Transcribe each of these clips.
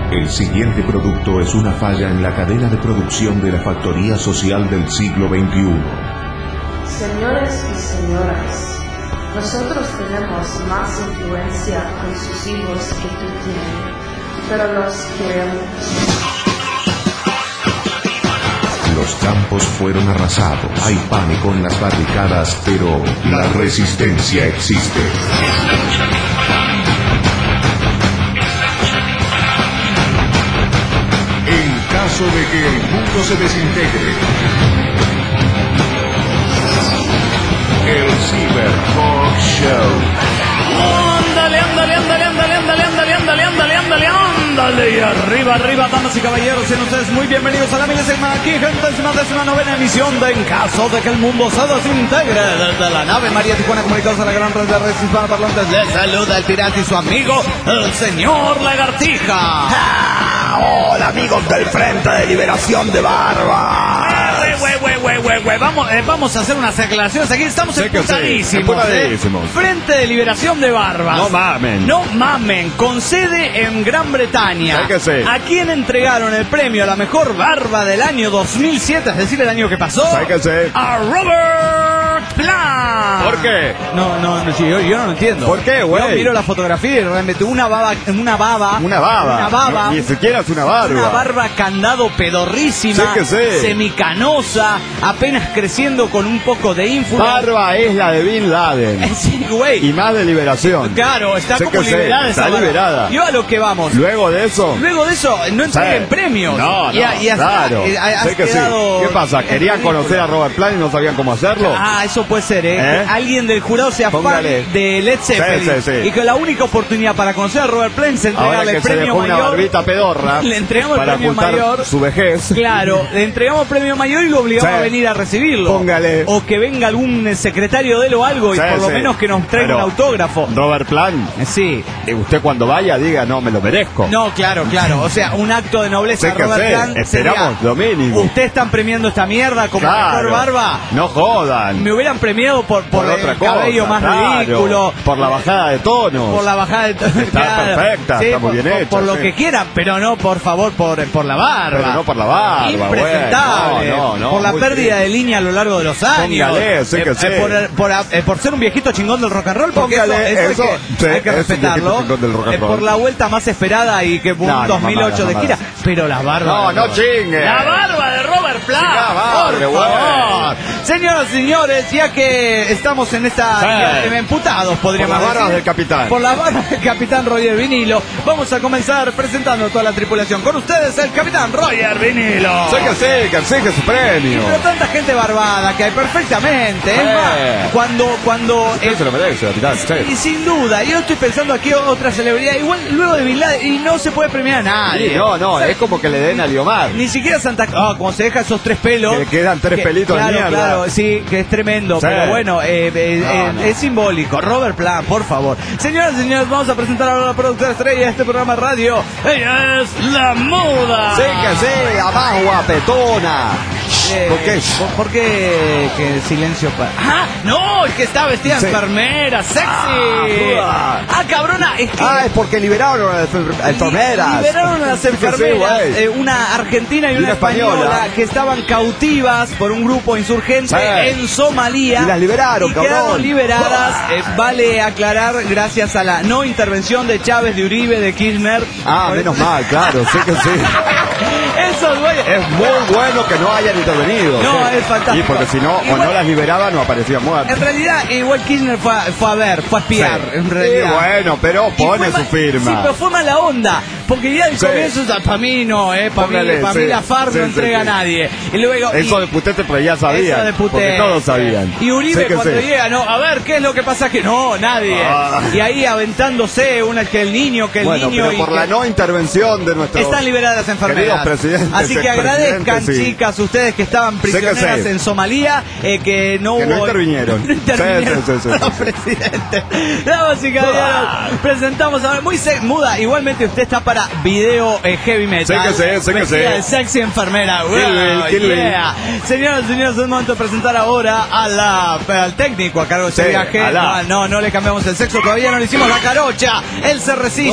El siguiente producto es una falla en la cadena de producción de la factoría social del siglo XXI. Señores y señoras, nosotros tenemos más influencia con sus hijos que tú tienes, pero los queremos. Los campos fueron arrasados, hay pánico en las barricadas, pero la resistencia existe. En caso de que el mundo se desintegre, el Cyber Talk Show. Ándale, ándale, ándale, ándale, ándale, ándale, ándale, ándale, ándale, ándale. Y arriba, arriba, damas y caballeros, sean ustedes muy bienvenidos a la milésima aquí, centésima novena emisión de En caso de que el mundo se desintegre. Desde la nave María Tijuana, comunicados a la gran red de redes hispanoparlantes, les saluda el pirata y su amigo, el señor Lagartija. Hola amigos del Frente de Liberación de Barba. Vamos a hacer unas aclaraciones aquí. Estamos emputadísimos. Frente de Liberación de Barbas. No mamen. No mamen. Con sede en Gran Bretaña. ¿A quién entregaron el premio a la mejor barba del año 2007? Es decir, el año que pasó. A Robert Plant. ¿Por qué? No, yo no lo entiendo. ¿Por qué, güey? Yo miro la fotografía y realmente una baba. Ni siquiera es una barba. Una barba candado pedorrísima. Semicanosa, apenas creciendo con un poco de influencia. Barba es la de Bin Laden. Sí, güey. Y más de liberación. Claro, está como liberada esa barba. Liberada. Yo a lo que vamos. Luego de eso no entreguen premios. No, claro. ¿Qué pasa? ¿Querían conocer a Robert Plant y no sabían cómo hacerlo? Ah, eso puede ser, Alguien del jurado sea fan de Led Zeppelin. Y que la única oportunidad para conocer a Robert Plant es entregarle el premio mayor. Una barbita pedorra. Le entregamos el premio mayor. Su vejez. Claro, le entregamos el premio mayor y lo obligamos a venir a recibirlo. Póngale. O que venga algún secretario de él o algo y por lo menos que nos traiga un autógrafo. Robert Plant. Sí. Usted cuando vaya diga, no, me lo merezco. No, claro. O sea, un acto de nobleza. Robert Plant. Esperamos lo mínimo. ¿Ustedes están premiando esta mierda como mejor barba? No jodan. Me hubieran premiado por otra el cabello más ridículo. Por la bajada de tono. Por la bajada de tono. Está perfecta, sí, está muy bien hecha. Por lo que quieran, pero no, por favor, por la barba. Pero no por la barba. Impresentable. No, por la pérdida de línea a lo largo de los años. Póngale, por ser un viejito chingón del rock and roll, porque póngale, eso hay que respetarlo. Por la vuelta más esperada y que un 2008 de gira. Pero la barba. No chingue. La barba de Robert Plant. Por favor. Señoras y señores, ya que estamos en esta emputados, podríamos decir. Por las barbas del capitán. Por las barbas del capitán Roger Vinilo, vamos a comenzar presentando a toda la tripulación. Con ustedes, el capitán Roger Vinilo. Que exige su premio. Pero tanta gente barbada que hay perfectamente. Cuando se lo merece, capitán. Y sin duda, yo estoy pensando aquí otra celebridad, igual luego de Bin Laden, y no se puede premiar a nadie. Sí, no, es como que le den a Liomar. Ni siquiera Santa Claus, como se deja esos 3 pelos. Que le quedan 3 pelitos de mierda. Claro, sí, que es tremendo, pero bueno, es simbólico. Robert Plant, por favor. Señoras y señores, vamos a presentar ahora a la productora estrella de este programa de radio. Ella es la Muda. Sí, abajo, guapetona. ¿Por qué que silencio para? ¡Ah! ¡No! Es que está vestida enfermera, sexy. Cabrona, es que. Es porque liberaron a las enfermeras. Liberaron a las enfermeras. Una argentina y una española que estaban cautivas por un grupo insurgente en Somalia. Y las liberaron, cabrón. Quedaron liberadas. Vale aclarar, gracias a la no intervención de Chávez, de Uribe, de Kirchner. Menos mal, claro, sí. Eso, güey. Es muy bueno que no hayan intervenido. No, es fantástico. Y porque si no, igual, o no las liberaban o aparecían muertas. En realidad, igual Kirchner fue a espiar, en realidad. Sí, bueno, pero pone su firma. Sí, pero fue mala onda. Porque ya al comienzo, para mí no, para mí la FARC no entrega a nadie. Y luego, eso de putete, pero ya sabían. Eso de putete. Porque todos sabían. Y Uribe cuando llega, a ver, ¿qué es lo que pasa? Que no, nadie. Y ahí aventándose que el niño. Pero por la no intervención de nuestros. Están liberadas las enfermedades. Así que agradezcan, chicas, ustedes que estaban prisioneras en Somalia, que no hubo. Que no intervinieron. No intervinieron los presidentes. Damas y caballeros, presentamos ahora muy Muda. Igualmente usted está para presenta video heavy metal. Sé que sé. Sexy enfermera. Señoras y señores, es el momento de presentar ahora al técnico a cargo de este viaje. No le cambiamos el sexo, todavía no le hicimos la carocha. Él se resiste.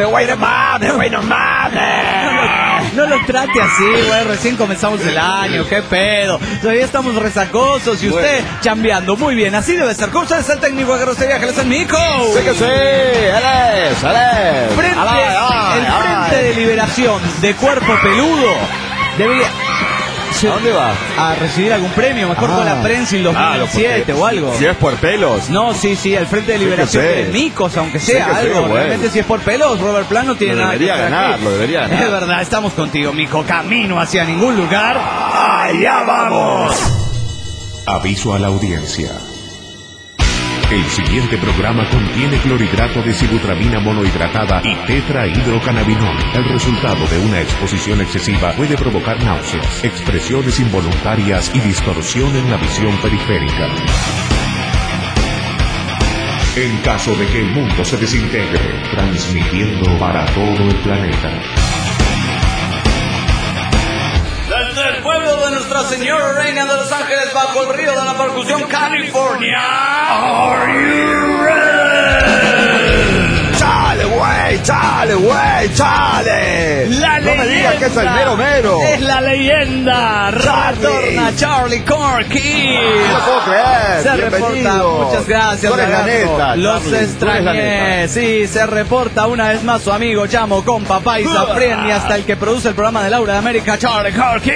No lo trate así, güey. Recién comenzamos el año, qué pedo. Todavía estamos resacosos y usted chambeando. Muy bien, así debe ser. ¿Cómo es el técnico a cargo de este viaje? Él es el Mico. Sé que sí. Él es. El Frente de Liberación de Cuerpo Peludo debería... ¿A dónde va? A recibir algún premio, mejor con la prensa en 2007 o algo. Si es por pelos. No, sí, el Frente de Liberación de Micos, aunque sea algo. Realmente si es por pelos, Robert Plant no tiene nada que hacer. Lo debería ganar. Es verdad, estamos contigo, Mico. Camino hacia ningún lugar. ¡Allá vamos! Aviso a la audiencia. El siguiente programa contiene clorhidrato de sibutramina monohidratada y tetrahidrocannabinol. El resultado de una exposición excesiva puede provocar náuseas, expresiones involuntarias y distorsión en la visión periférica. En caso de que el mundo se desintegre, transmitiendo para todo el planeta. Desde el pueblo de Nuestra Señora Reina de Los Ángeles, bajo el río de la percusión, California. Are you ready? ¡Chale, güey! La no me digas que es el mero. Es la leyenda. Retorna Charlie Corky. No lo puedo creer. Se reporta. Muchas gracias. Tú eres la neta, los Charlie, extrañé. Sí, se reporta una vez más su amigo Chamo con papá y Zafrieni, hasta el que produce el programa de Laura de América, Charlie Corky.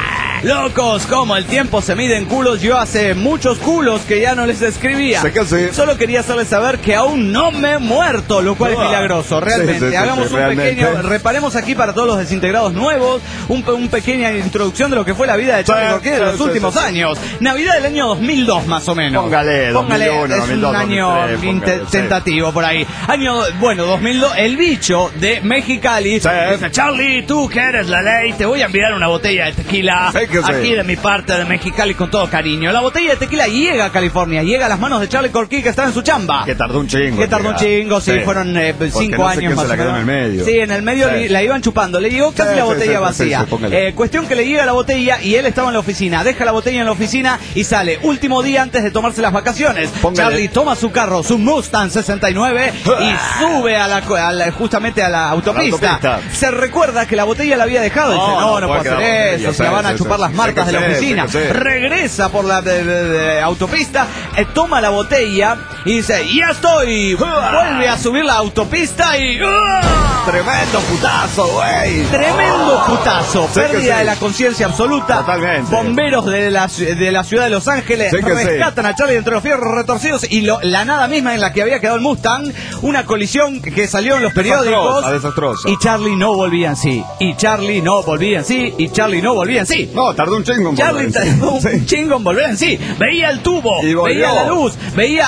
Locos, como el tiempo se mide en culos. Yo hace muchos culos que ya no les escribía. Sé que sí. Solo quería hacerles saber que aún no me he muerto, lo cual es milagroso, realmente. Hagamos un pequeño, reparemos aquí para todos los desintegrados nuevos, un pequeña introducción de lo que fue la vida de Charlie Corky de los últimos años. Navidad del año 2002 más o menos. Póngale 2001, es 2002, un año 2003, tentativo por ahí. Año, 2002, el bicho de Mexicali dice: Charlie, tú que eres la ley, te voy a enviar una botella de tequila. Aquí de mi parte de Mexicali con todo cariño. La botella de tequila llega a California, llega a las manos de Charlie Corky, que estaba en su chamba. Que tardó un chingo. Sí, fueron 5 años más o menos. En el medio. Sí, en el medio la iban chupando. Le llegó casi la botella vacía. Cuestión que le llega la botella y él estaba en la oficina. Deja la botella en la oficina y sale. Último día antes de tomarse las vacaciones. Charlie toma su carro, su Mustang 69 y sube justamente a la autopista. Se recuerda que la botella la había dejado. Dice: no puedo hacer eso. Se la van a chupar las marcas de la oficina. Regresa por la autopista, toma la botella y dice: ya estoy. Vuelve a subir la autopista y tremendo putazo, güey. Tremendo putazo. Pérdida de la conciencia absoluta. Totalmente. Bomberos de la ciudad de Los Ángeles rescatan a Charlie entre los fierros retorcidos y la nada misma en la que había quedado el Mustang. Una colisión que salió en los periódicos. Desastrosa. Y Charlie no volvía en sí. Y Charlie no volvía en sí. Y Charlie no volvía en sí. No, tardó un chingo en volver. Charlie tardó un chingo en volver en sí. Veía el tubo, veía la luz, veía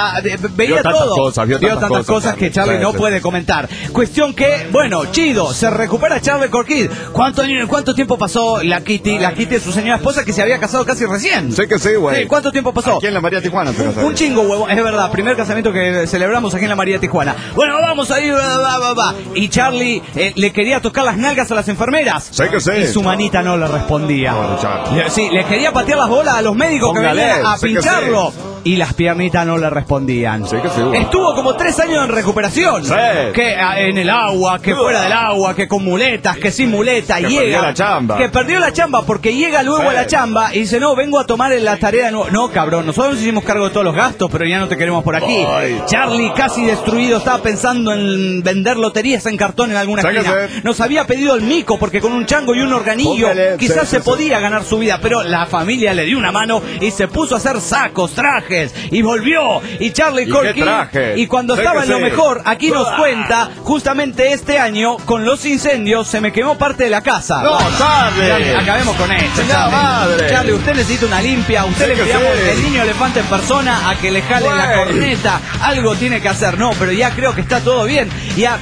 todo. Vio tantas cosas que Charlie no puede comentar. Cuestión que, chido, se recupera Charlie Corky. ¿Cuánto tiempo pasó la Kitty de su señora esposa, que se había casado casi recién? Sé que sí, güey. ¿Cuánto tiempo pasó? Aquí en la María Tijuana. Un chingo, huevo, es verdad. Primer casamiento que celebramos aquí en la María Tijuana. Bueno, vamos a ir. Y Charlie le quería tocar las nalgas a las enfermeras. Sé que sí. Y su manita no le respondía. Le quería patear las bolas a los médicos que venían a pincharlo. Y las piernitas no le respondían. Estuvo como 3 años en recuperación. Que en el agua, que fuera del agua, que con muletas, que sin muletas. Que perdió la chamba. Que perdió la chamba porque llega luego a la chamba y dice: no, vengo a tomar la tarea. No, cabrón, nosotros nos hicimos cargo de todos los gastos, pero ya no te queremos por aquí. Charlie, casi destruido, estaba pensando en vender loterías en cartón en alguna esquina. Nos había pedido el Mico porque con un chango y un organillo quizás se podía ganar su vida, pero la familia le dio una mano y se puso a hacer sacos, trajes. Y volvió. Y Charlie Corky. Y cuando estaba en lo mejor, aquí nos cuenta: justamente este año, con los incendios, se me quemó parte de la casa. No, Charlie. Acabemos con esto, Charlie. Charlie, usted necesita una limpia. Usted le enviamos el niño elefante en persona a que le jale la corneta. Algo tiene que hacer. No, pero ya creo que está todo bien. Ya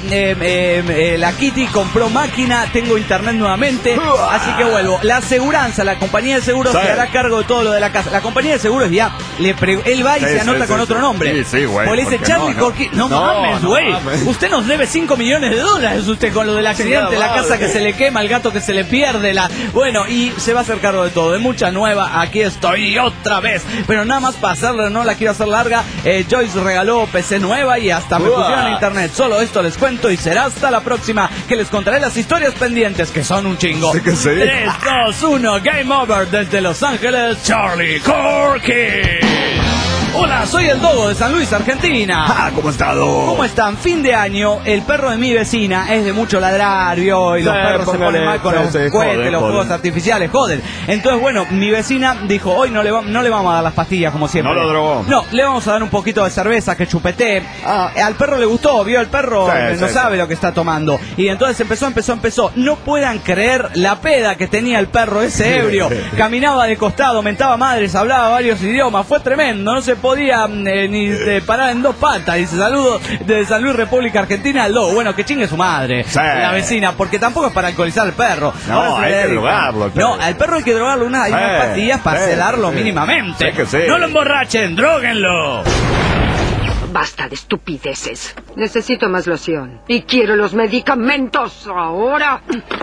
la Kitty compró máquina. Tengo internet nuevamente. Así que vuelvo. La aseguranza, la compañía de seguros se hará cargo de todo lo de la casa. La compañía de seguros ya le él va y se anota con otro nombre. Sí, güey. O le dice Charlie Corky. No mames, güey. Usted nos debe $5 millones, usted, con lo del accidente, la casa que se le quema, el gato que se le pierde, bueno, y se va a hacer cargo de todo, de mucha nueva. Aquí estoy otra vez. Pero nada más para hacerla, no la quiero hacer larga. Joyce regaló PC nueva y hasta me pusieron en internet. Solo esto les cuento y será hasta la próxima, que les contaré las historias pendientes, que son un chingo. Sí que sí. 3, 2, 1, Game Over desde Los Ángeles, Charlie Corky. Hola, soy el Dogo de San Luis, Argentina. ¿Cómo está, Dogo? ¿Cómo están? Fin de año, el perro de mi vecina es de mucho ladrar, ¿vio? Y los perros se ponen mal con los cohetes, los fuegos artificiales, joden. Entonces, bueno, mi vecina dijo, hoy no le vamos a dar las pastillas como siempre. ¿No lo drogó? No, le vamos a dar un poquito de cerveza que chupete. Al perro le gustó, ¿vio? El perro no sabe lo que está tomando. Y entonces empezó. No puedan creer la peda que tenía el perro ese ebrio. Caminaba de costado, mentaba madres, hablaba varios idiomas. Fue tremendo, no se podía ni parar en dos patas. Dice, saludos de San Luis, República Argentina, al Dogo. Bueno, que chingue su madre, la vecina, porque tampoco es para alcoholizar al perro. No, hay que drogarlo. No, al perro hay que drogarlo unas pastillas para sedarlo mínimamente. No lo emborrachen, dróguenlo. Basta de estupideces. Necesito más loción. Y quiero los medicamentos ahora.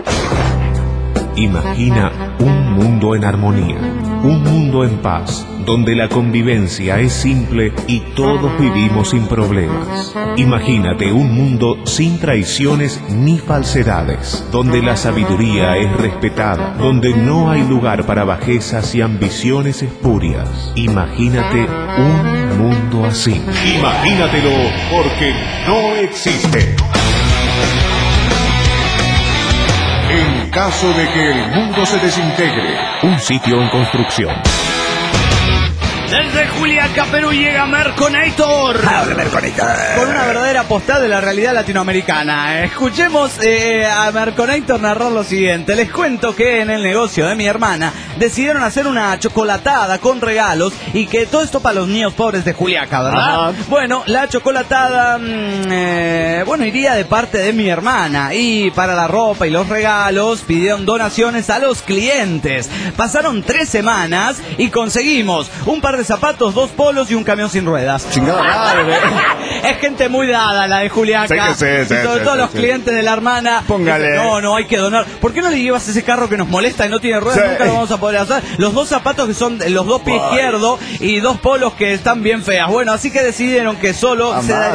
Imagina un mundo en armonía, un mundo en paz, donde la convivencia es simple y todos vivimos sin problemas. Imagínate un mundo sin traiciones ni falsedades, donde la sabiduría es respetada, donde no hay lugar para bajezas y ambiciones espurias. Imagínate un mundo así. Imagínatelo, porque no existe. En caso de que el mundo se desintegre, un sitio en construcción. Desde Juliaca, Perú, llega Merconator. ¡Habla, Merconator! Con una verdadera postal de la realidad latinoamericana. Escuchemos a Merconator narrar lo siguiente. Les cuento que en el negocio de mi hermana decidieron hacer una chocolatada con regalos, y que todo esto para los niños pobres de Juliaca, ¿verdad? Ajá. Bueno, la chocolatada, iría de parte de mi hermana, y para la ropa y los regalos pidieron donaciones a los clientes. Pasaron 3 semanas y conseguimos un par de zapatos, 2 polos y un camión sin ruedas. Chingada madre. Es gente muy dada la de Juliaca. Sí, sobre todo los clientes de la hermana. Póngale. No, hay que donar. ¿Por qué no le llevas ese carro que nos molesta y no tiene ruedas? Nunca lo vamos a poder hacer. Los 2 zapatos que son los 2 pies izquierdos y 2 polos que están bien feas. Bueno, así que decidieron que solo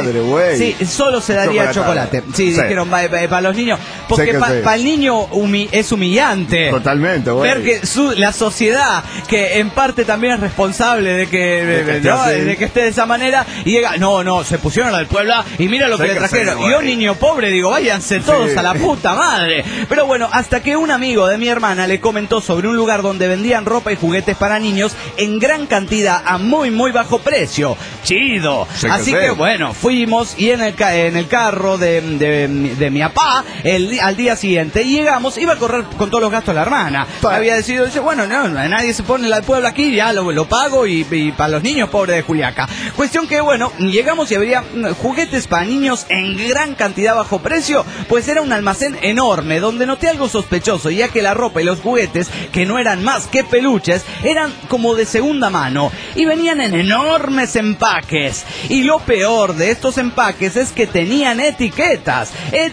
solo se daría chocolate. Sí, dijeron para los niños. Porque para el niño es humillante. Totalmente, güey. Ver que la sociedad, que en parte también es responsable de que esté de esa manera, y llega, se pusieron a la del Puebla y mira lo que le trajeron. Y yo, niño pobre, digo, váyanse todos a la puta madre. Pero bueno, hasta que un amigo de mi hermana le comentó sobre un lugar donde vendían ropa y juguetes para niños en gran cantidad a muy muy bajo precio. Chido. Así que bueno, fuimos, y en el carro de mi papá al día siguiente llegamos, iba a correr con todos los gastos de la hermana. Había decidido, dice, bueno, nadie se pone la del Puebla aquí, ya lo pago, y para los niños pobres de Juliaca. Cuestión que, bueno, llegamos y había juguetes para niños en gran cantidad bajo precio. Pues era un almacén enorme, donde noté algo sospechoso, ya que la ropa y los juguetes, que no eran más que peluches, eran como de segunda mano y venían en enormes empaques. Y lo peor de estos empaques es que tenían etiquetas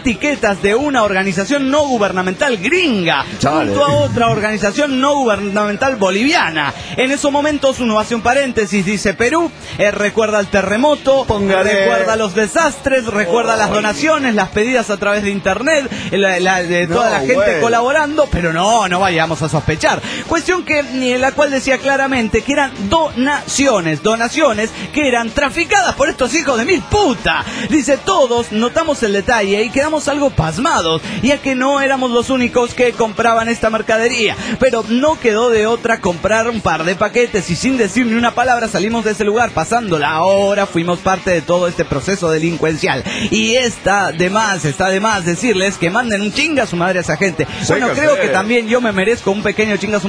de una organización no gubernamental gringa, junto a otra organización no gubernamental boliviana. En esos momentos uno hace un paréntesis, dice Perú, recuerda el terremoto, recuerda los desastres, recuerda las donaciones, las pedidas a través de internet, de toda la gente colaborando, pero no vayamos a sospechar. Cuestión que la cual decía claramente que eran donaciones que eran traficadas por estos hijos de mil puta. Dice, todos notamos el detalle y quedamos algo pasmados, ya que no éramos los únicos que compraban esta mercadería, pero no quedó de otra comprar un par de paquetes, y sin decir ni una palabra salimos de ese lugar. Pasando la hora fuimos parte de todo este proceso delincuencial, y está de más decirles que manden un chinga a su madre a esa gente. Bueno, creo que también yo me merezco un pequeño chinga a su madre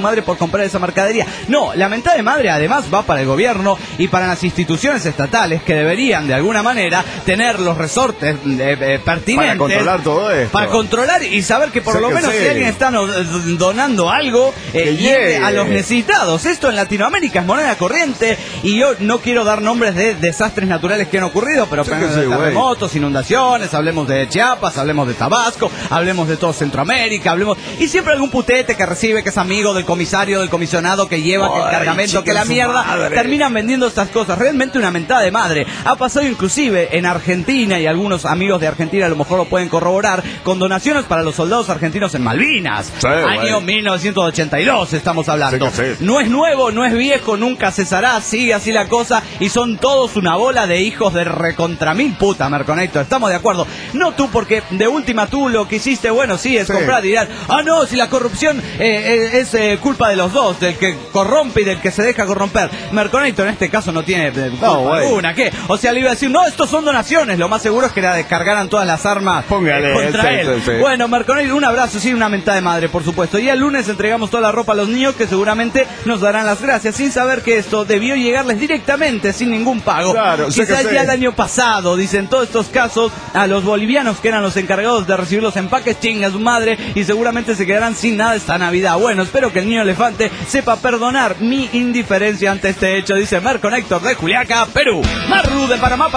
madre por comprar esa mercadería. No, la mentada de madre además va para el gobierno y para las instituciones estatales que deberían de alguna manera tener los resortes pertinentes para controlar todo esto. Para controlar y saber que por lo menos si alguien está donando algo llegue a los necesitados. Esto en Latinoamérica es moneda corriente y yo no quiero dar nombres de desastres naturales que han ocurrido, pero terremotos, inundaciones, hablemos de Chiapas, hablemos de Tabasco, hablemos de todo Centroamérica, y siempre algún putete que recibe, que es amigo del comisario, del comisionado, que lleva, que el cargamento, que la mierda, terminan vendiendo estas cosas. Realmente una mentada de madre. Ha pasado inclusive en Argentina, y algunos amigos de Argentina a lo mejor lo pueden corroborar, con donaciones para los soldados argentinos en Malvinas. Año 1982 estamos hablando. No es nuevo, no es viejo, nunca cesará, sigue así la cosa, y son todos una bola de hijos de recontra mil puta, Merconator. Estamos de acuerdo. No tú, porque de última tú lo que hiciste, bueno, sí, es comprar, y dirán, no, si la corrupción es culpa de los dos, del que corrompe y del que se deja corromper. Merconator en este caso no tiene culpa alguna, ¿qué? O sea, le iba a decir, no, estos son donaciones, lo más seguro es que la descargaran todas las armas contra él. Bueno, Merconator, un abrazo, sí, una mentada de madre, por supuesto. Y el lunes entregamos toda la ropa a los niños, que seguramente nos darán las gracias, sin saber que esto debió llegarles directamente, sin ningún pago. Claro, quizás ya el año pasado, dicen todos estos casos, a los bolivianos que eran los encargados de recibir los empaques, chinga su madre, y seguramente se quedarán sin nada esta Navidad. Bueno, espero que el niño elefante sepa perdonar mi indiferencia ante este hecho, dice Merconator de Juliaca, Perú. Marlu de Panamá.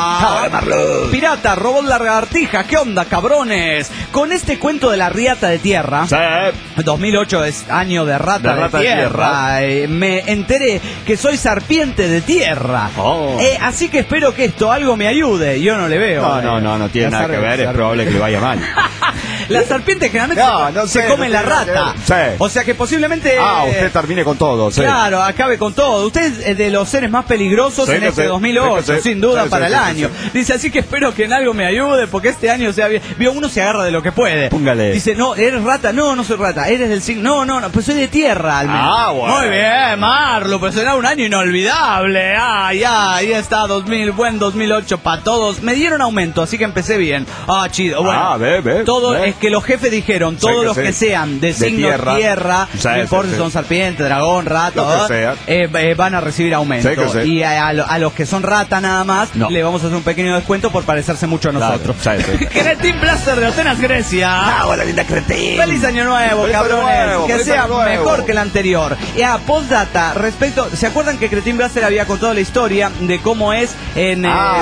Pirata, robot la lagartija, ¿qué onda, cabrones? Con este cuento de la riata de tierra, 2008 es año de rata de tierra. Me enteré que soy serpiente de tierra. Así que espero que esto algo me ayude. Yo no le veo. No tiene nada que ver, es probable que le vaya mal. La serpiente generalmente se come la rata. O sea que posiblemente usted termine con todo. Claro, acabe con todo. Usted es de los seres más peligrosos en este 2008, sin duda, para el año. Dice, así que espero que en algo me ayude, porque este año uno se agarra de lo que puede. Póngale. Dice, no, ¿eres rata? No soy rata. ¿Eres del signo? No, pues soy de tierra al menos. Bueno. Muy bien, Marlo, pues será un año inolvidable. Ahí está, 2008 para todos. Me dieron aumento, así que empecé bien. Chido. Bueno, todo es que los jefes dijeron, todos los que sean de signo tierra, no importa si son serpiente, dragón, rata, van a recibir aumento. Y a los que son rata nada más, le vamos a hacer un pequeño descuento por parecerse mucho a nosotros. Cretin Blaster de Atenas, Grecia. Hola, linda Cretin. Feliz año nuevo, cabrones. Que sea mejor que el anterior. Postdata, respecto, ¿se acuerdan que Cretin Blaster había contado la historia de cómo es en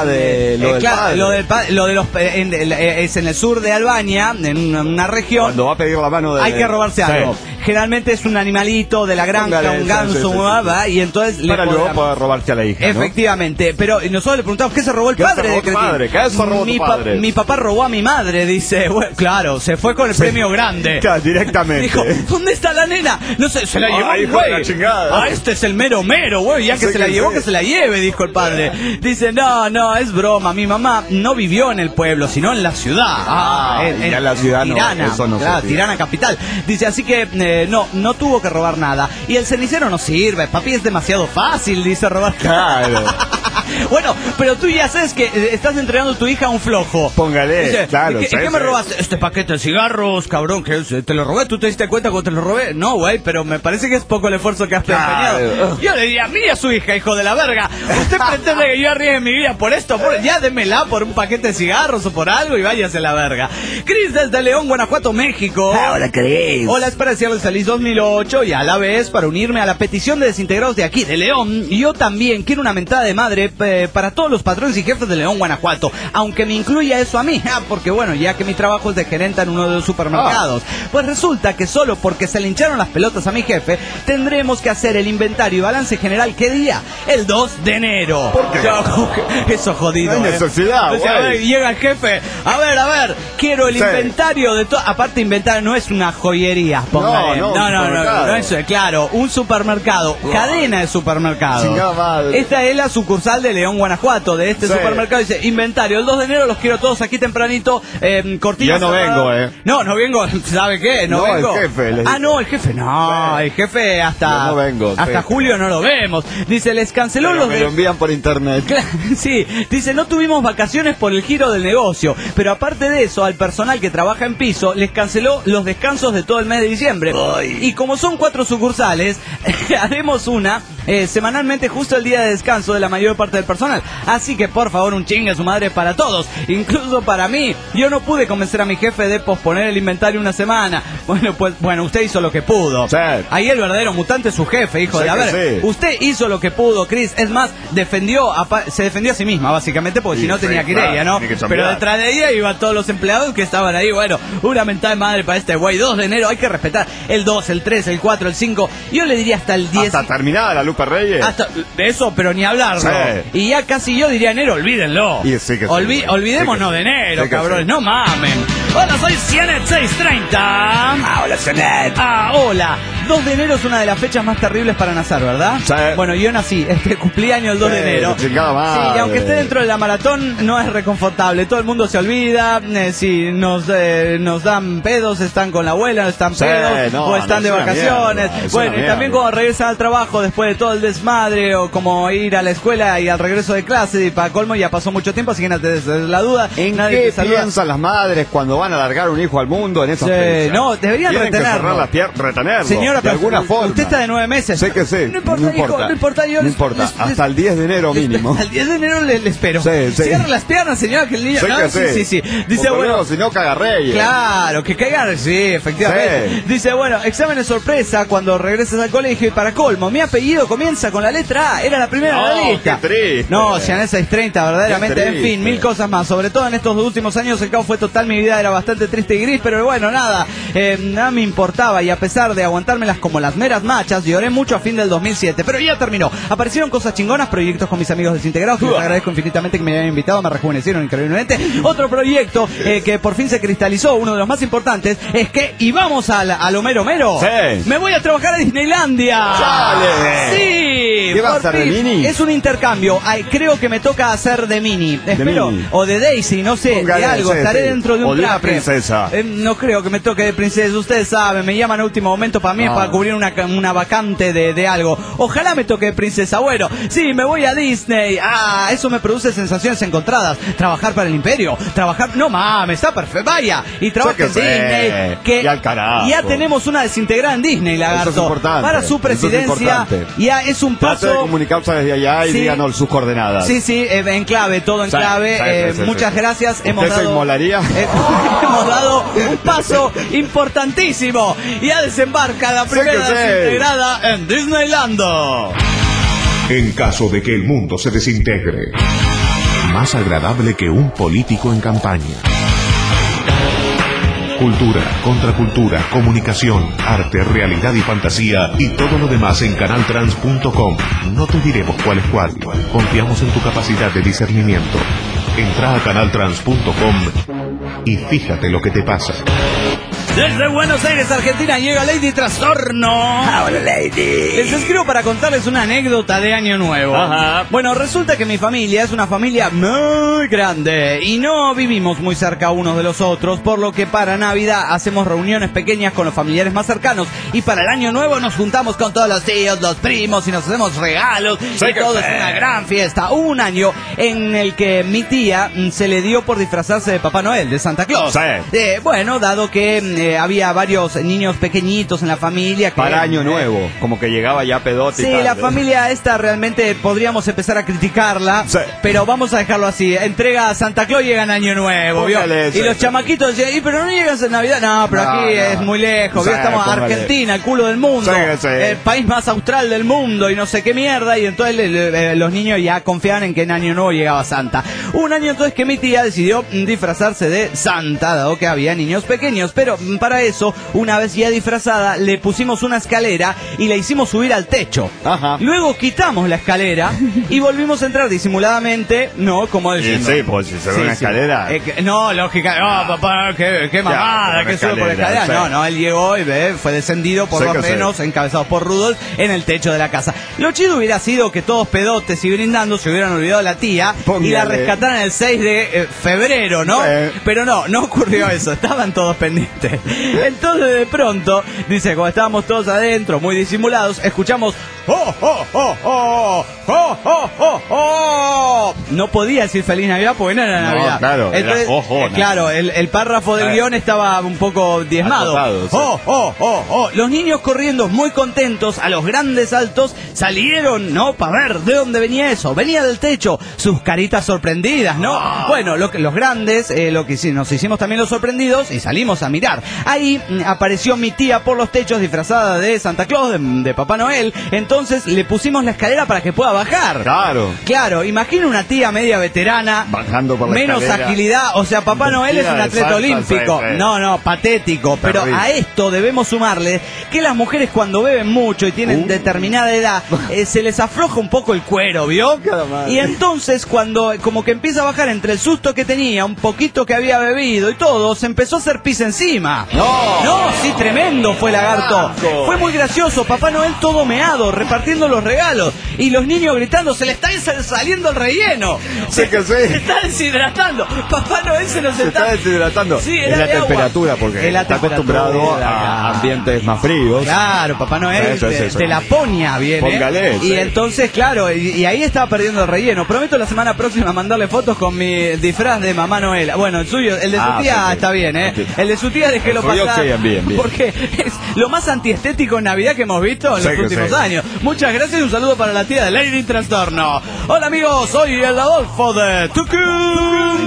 es en el sur de Albania, en una región? Cuando va a pedir la mano hay que robarse algo. Generalmente es un animalito de la granja, un ganso, y entonces para luego poder robarse a la hija. Efectivamente, ¿no? Pero nosotros le preguntamos, ¿qué se robó el padre de Cretin? ¿Qué se robó tu padre? Mi papá robó a mi madre, dice. Bueno, claro, se fue con el premio grande. Claro, directamente. Dijo, ¿dónde está la nena? No sé, se la llevó, güey. Este es el mero, güey. Ya que se la llevó, que se la lleve, dijo el padre. Dice, no, es broma. Mi mamá no vivió en el pueblo, sino en la ciudad. En la ciudad Tirana, eso no claro, Tirana capital. Dice, así que no tuvo que robar nada. Y el cenicero no sirve, papi, es demasiado fácil, dice, robar. Claro. Bueno, pero tú ya sabes que estás entregando a tu hija a un flojo. Póngale, dice, claro. ¿Qué me robaste? Este paquete de cigarros, cabrón, que te lo robé. ¿Tú te diste cuenta cuando te lo robé? No, güey, pero me parece que es poco el esfuerzo que has empeñado. Yo le diría a mí a su hija, hijo de la verga. ¿Usted pretende que yo arriesgue mi vida por esto? Ya démela por un paquete de cigarros o por algo y váyase a la verga. Cris desde León, Guanajuato, México. Hola, Cris. Hola, es para desearles feliz 2008 y a la vez para unirme a la petición de desintegrados de aquí, de León. Y yo también quiero una mentada de madre para todos los patrones y jefes de León, Guanajuato, aunque me incluya eso a mí, porque bueno, ya que mi trabajo es de gerente en uno de los supermercados, pues resulta que solo porque se le hincharon las pelotas a mi jefe, tendremos que hacer el inventario y balance general, ¿qué día? El 2 de enero. ¿Por qué? Eso jodido. No hay necesidad, güey. Llega el jefe, a ver, quiero el inventario de todo. Aparte, inventario no es una joyería, póngale. No, eso es claro, un supermercado, cadena de supermercados. Esta es la sucursal de León, Guanajuato, de este supermercado. Dice, inventario, el 2 de enero los quiero todos aquí tempranito. Cortina. Yo no vengo, No vengo, ¿sabe qué? No vengo. El jefe. El jefe, no, el jefe hasta... No vengo. Hasta julio no lo vemos. Dice, les canceló me lo envían por internet. Sí, dice, no tuvimos vacaciones por el giro del negocio, pero aparte de eso, al personal que trabaja en piso les canceló los descansos de todo el mes de diciembre. Ay. Y como son 4 sucursales, haremos una semanalmente justo el día de descanso de la mayor parte del personal. Así que por favor, un chingue a su madre para todos, incluso para mí. Yo no pude convencer a mi jefe de posponer el inventario una semana. Bueno, usted hizo lo que pudo. Sí. Ahí el verdadero mutante es su jefe, hijo de... A ver, usted hizo lo que pudo, Chris. Es más, se defendió a sí misma, básicamente, porque si no tenía que ir ella, ¿no? Pero detrás de ella iban todos los empleados que estaban ahí. Bueno, una mentada de madre para este güey. 2 de enero, hay que respetar el 2, el 3, el 4, el 5. Yo le diría hasta el 10. Hasta terminada la Lupe Reyes. Hasta de eso, pero ni hablarlo. Sí. Y ya casi yo diría enero, olvídenlo. Y sí que olvidémonos de enero, cabrones. No mamen. Hola, soy Cianet 630. Hola, Cianet. Hola. 2 de enero es una de las fechas más terribles para nacer, ¿verdad? Sí. Bueno, yo nací, cumplí año el 2 de enero. Sí, y aunque esté dentro de la maratón, no es reconfortable. Todo el mundo se olvida. Si nos dan pedos, están con la abuela, están pedos, o están de vacaciones. Bueno, y también cuando regresan al trabajo después de todo el desmadre, o como ir a la escuela y al regreso de clase, y para colmo ya pasó mucho tiempo, así que no te des la duda. ¿En qué piensan las madres cuando van a largar un hijo al mundo en esas fechas? No, deberían retenerlo. Retenerlo. Señora, de alguna forma. Usted está de 9 meses. Sé que sí. No importa. No importa. Hasta el 10 de enero mínimo. Al 10 de enero le espero. Cierra las piernas, señora, que el niño... Sí. Dice, bueno... Si no, caga Reyes. Claro, que caigan, sí, efectivamente. Sí. Dice, bueno, exámenes sorpresa cuando regreses al colegio, y para colmo, mi apellido comienza con la letra A. Era la primera de la lista. Qué triste. No, Cianet 630, verdaderamente. En fin, mil cosas más. Sobre todo en estos últimos años, el caos fue total. Mi vida era bastante triste y gris, pero bueno, nada me importaba, y a pesar de aguantármelas como las meras machas, lloré mucho a fin del 2007, pero ya terminó. Aparecieron cosas chingonas, proyectos con mis amigos desintegrados, que les agradezco infinitamente que me hayan invitado, me rejuvenecieron increíblemente. Otro proyecto que por fin se cristalizó, uno de los más importantes, es que, y vamos al Homero Mero, me voy a trabajar a Disneylandia. ¡Sale! Sí, ¿qué va a hacer de Minnie? Es un intercambio. Creo que me toca hacer de Minnie. Espero, o de Daisy, no sé, de algo. Estaré dentro de un traje. Princesa. No creo que me toque de princesa. Ustedes saben, me llaman a último momento para mí, para cubrir una vacante de algo. Ojalá me toque de princesa. Bueno, sí, me voy a Disney. Eso me produce sensaciones encontradas. Trabajar para el imperio. No mames, está perfecto. Vaya, y trabaja en Disney. Y al carajo. Ya tenemos una desintegrada en Disney, lagarto. Eso es importante. Para su presidencia. Ya es un paso. Trate de comunicarse desde allá y díganos sus coordenadas. Sí, en clave, todo en clave. Muchas gracias. Hemos dado un paso importantísimo. Ya desembarca la primera desintegrada en Disneyland. En caso de que el mundo se desintegre, más agradable que un político en campaña. Cultura, contracultura, comunicación, arte, realidad y fantasía y todo lo demás en canaltrans.com. No te diremos cuál es cuál. Confiamos en tu capacidad de discernimiento. Entra a canaltrans.com y fíjate lo que te pasa. Desde Buenos Aires, Argentina, llega Lady Trastorno. Hola, Lady. Les escribo para contarles una anécdota de Año Nuevo. Ajá. Bueno, resulta que mi familia es una familia muy grande y no vivimos muy cerca unos de los otros, por lo que para Navidad hacemos reuniones pequeñas con los familiares más cercanos, y para el Año Nuevo nos juntamos con todos los tíos, los primos, y nos hacemos regalos, y todo es una gran fiesta. Hubo un año en el que mi tía se le dio por disfrazarse de Papá Noel, de Santa Claus. Sí. Bueno, dado que había varios niños pequeñitos en la familia. Para Año Nuevo, como que llegaba ya pedote y tal. Sí, la familia esta realmente podríamos empezar a criticarla, pero vamos a dejarlo así. Entrega a Santa Claus, llega en Año Nuevo, ¿vio? Y los chamaquitos decían, pero no llegan en Navidad. No, pero aquí es muy lejos, ¿vio? Estamos en Argentina, el culo del mundo, el país más austral del mundo, y no sé qué mierda, y entonces los niños ya confiaban en que en Año Nuevo llegaba Santa. Un año entonces que mi tía decidió disfrazarse de Santa, dado que había niños pequeños, pero para eso, una vez ya disfrazada, le pusimos una escalera y la hicimos subir al techo. Ajá. Luego quitamos la escalera y volvimos a entrar disimuladamente, ¿no? Como diciendo. Sí, pues si se ve una escalera. No, lógica, no, papá, qué mamada, que sube por la escalera. Sí. No, él llegó y fue descendido por los renos, encabezados por Rudolf, en el techo de la casa. Lo chido hubiera sido que todos pedotes y brindando se hubieran olvidado de la tía y la rescataran el 6 de febrero, ¿no? Pero no ocurrió eso, estaban todos pendientes. Entonces de pronto, dice, cuando estábamos todos adentro, muy disimulados, escuchamos ¡oh, oh, oh, oh! ¡Oh, oh, oh, oh! No podía decir Feliz Navidad porque no era Navidad. Claro, entonces, claro, el párrafo del guión estaba un poco diezmado. Atotado, sí. ¡Oh, oh, oh, oh! Los niños corriendo muy contentos a los grandes saltos salieron, ¿no? Para ver de dónde venía eso. Venía del techo, sus caritas sorprendidas, ¿no? Bueno, los grandes, nos hicimos también los sorprendidos y salimos a mirar. Ahí apareció mi tía por los techos disfrazada de Santa Claus, de Papá Noel. Entonces le pusimos la escalera para que pueda bajar. Claro, imagina una tía media veterana, bajando por la menos escalera. Agilidad, o sea, Papá Noel es un atleta olímpico. No, patético. Pero a esto debemos sumarle que las mujeres cuando beben mucho y tienen determinada edad, se les afloja un poco el cuero, ¿vio? Y entonces cuando como que empieza a bajar entre el susto que tenía, un poquito que había bebido y todo, se empezó a hacer pis encima. No, sí, tremendo fue lagarto. Fue muy gracioso, Papá Noel todo meado, repartiendo los regalos. Y los niños gritando, se le está saliendo el relleno. Se está deshidratando. Papá Noel se está deshidratando. Sí, es la temperatura, porque está acostumbrado a ambientes más fríos. Claro, Papá Noel de Laponia viene. Póngale, y entonces, claro, y ahí estaba perdiendo el relleno. Prometo la semana próxima mandarle fotos con mi disfraz de Mamá Noel. Bueno, el suyo, el de su tía está bien, ¿eh? El de su tía déjelo pasar. Bien. Porque es lo más antiestético en Navidad que hemos visto en los últimos años. Muchas gracias y un saludo para la tía de Lady Trastorno. Hola amigos, soy el Adolfo de Tucumán.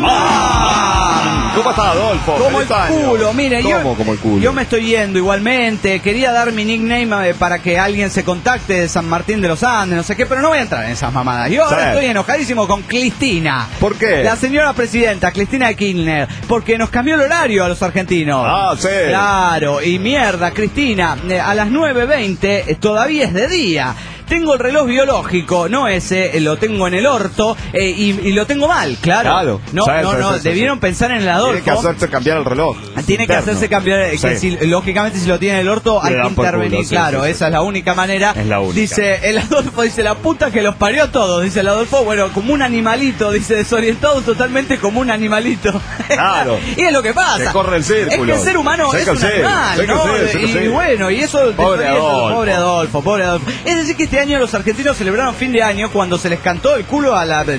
¿Cómo está Adolfo? Como el culo, mire, como el culo. Yo me estoy yendo igualmente. Quería dar mi nickname para que alguien se contacte de San Martín de los Andes, no sé qué, pero no voy a entrar en esas mamadas. Yo ahora estoy enojadísimo con Cristina. ¿Por qué? La señora presidenta, Cristina de Kirchner, porque nos cambió el horario a los argentinos. Sí. Claro, y mierda, Cristina, a las 9:20 todavía es de día. Tengo el reloj biológico, no ese, lo tengo en el orto y lo tengo mal, claro. No, debieron pensar en el Adolfo. Tiene que hacerse cambiar el reloj. Tiene que hacerse cambiar, lógicamente si lo tiene en el orto hay que intervenir, claro, esa es la única manera. Es la única. Dice el Adolfo, dice la puta que los parió a todos, dice el Adolfo, bueno, como un animalito, dice desorientado totalmente como un animalito. Claro. Y es lo que pasa. Se corre el círculo. Es que el ser humano es un animal, ¿no? Y bueno, y eso pobre Adolfo. Es decir que este año los argentinos celebraron fin de año cuando se les cantó el culo a la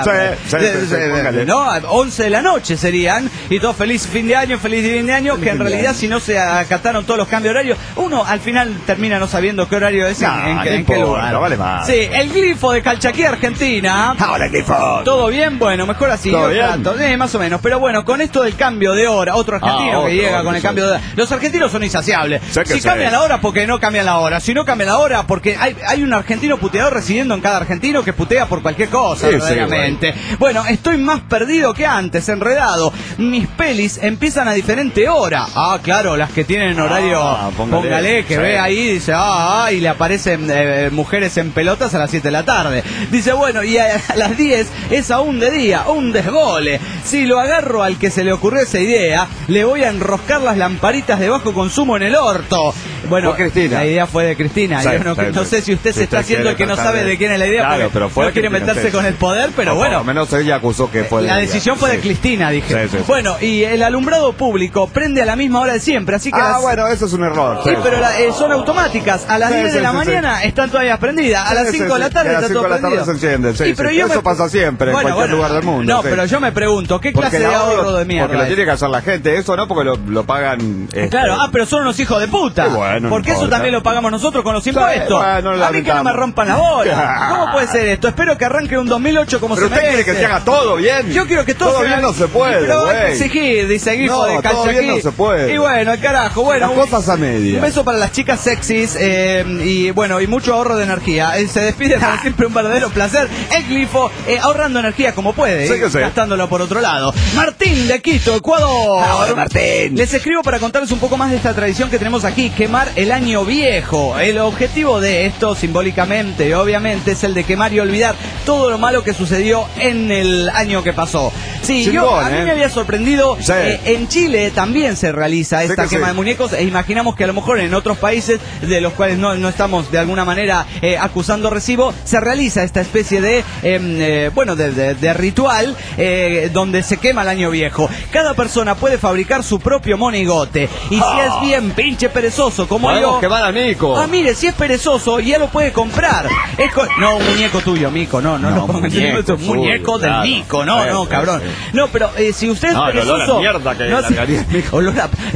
a 11 de la noche serían, y todo feliz fin de año, que en realidad si no se acataron todos los cambios horarios, uno al final termina no sabiendo qué horario es en qué lugar. Vale más. Sí, el glifo de Calchaquí, Argentina. Hola, glifo. ¿Todo bien? Bueno, mejor así. ¿Todo bien? Más o menos. Pero bueno, con esto del cambio de hora, otro argentino que llega con el cambio de hora. Los argentinos son insaciables. Si cambian la hora, porque no cambian la hora. Si no cambian la hora, porque hay un argentino puteador residiendo en cada argentino que putea por cualquier cosa, verdaderamente. Bueno, estoy más perdido que antes, enredado. Mis pelis empiezan a diferente hora. Claro, las que tienen horario, póngale, que ve ahí, dice, y le aparecen mujeres en pelotas a las 7 de la tarde. Dice, bueno, y a las 10 es aún de día, un desgole. Si lo agarro al que se le ocurrió esa idea, le voy a enroscar las lamparitas de bajo consumo en el orto. Bueno, Cristina. La idea fue de Cristina. Yo no sé si usted se está haciendo el que no sabe de quién es la idea, claro, pero no quiere meterse con el poder, pero bueno. Por lo menos ella acusó que fue la decisión fue de Cristina, dije. Bueno, y el alumbrado público prende a la misma hora de siempre, así que bueno, eso es un error. Sí, pero son automáticas. A las 10 de la mañana están todavía prendidas. A las 5 de la tarde está todo prendido. A las 5 de la tarde se enciende. Eso pasa siempre en cualquier lugar del mundo. No, pero yo me pregunto, ¿qué clase de ahorro de mierda? Porque lo tiene que hacer la gente, eso no porque lo pagan. Claro, pero son unos hijos de puta. bueno, porque eso también lo pagamos nosotros con los impuestos. Bueno, a mí que no me rompan la bola. ¿Cómo puede ser esto? Espero que arranque un 2008 como pero se merece. ¿Pero usted quiere que se haga todo bien? Yo quiero que todo bien no se puede, pero hay que exigir, dice Guijo de todo bien no se puede. Y bueno, el carajo, bueno. Las cosas a media. Un beso para las chicas sexys y bueno, y mucho ahorro de energía. Se despide para siempre un verdadero placer. El Glifo, ahorrando energía como puede, gastándolo por otro lado. Martín de Quito, Ecuador. Ahora, Martín. Les escribo para contarles un poco más de esta tradición que tenemos aquí, quemar el año viejo. El objetivo de esto, simbólicamente, obviamente, es el de quemar y olvidar todo lo malo que sucedió en el año que pasó. Sí, a mí me había sorprendido. En Chile también se realiza esta quema de muñecos e imaginamos que a lo mejor en otros países de los cuales no estamos de alguna manera acusando recibo, se realiza esta especie de de ritual donde se quema el año viejo. Cada persona puede fabricar su propio monigote y si es bien pinche perezoso como yo, quemar a Nico. Mire, si es perezoso ya lo puede comprar. No, un muñeco tuyo, Mico, no muñeco del Nico, no, cabrón. No, pero si usted es perezoso, olor